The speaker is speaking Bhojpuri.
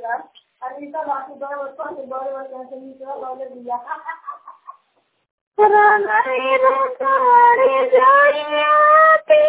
देगा अभी सब आपको बड़े निकला बोले दिया रानी रे जाइया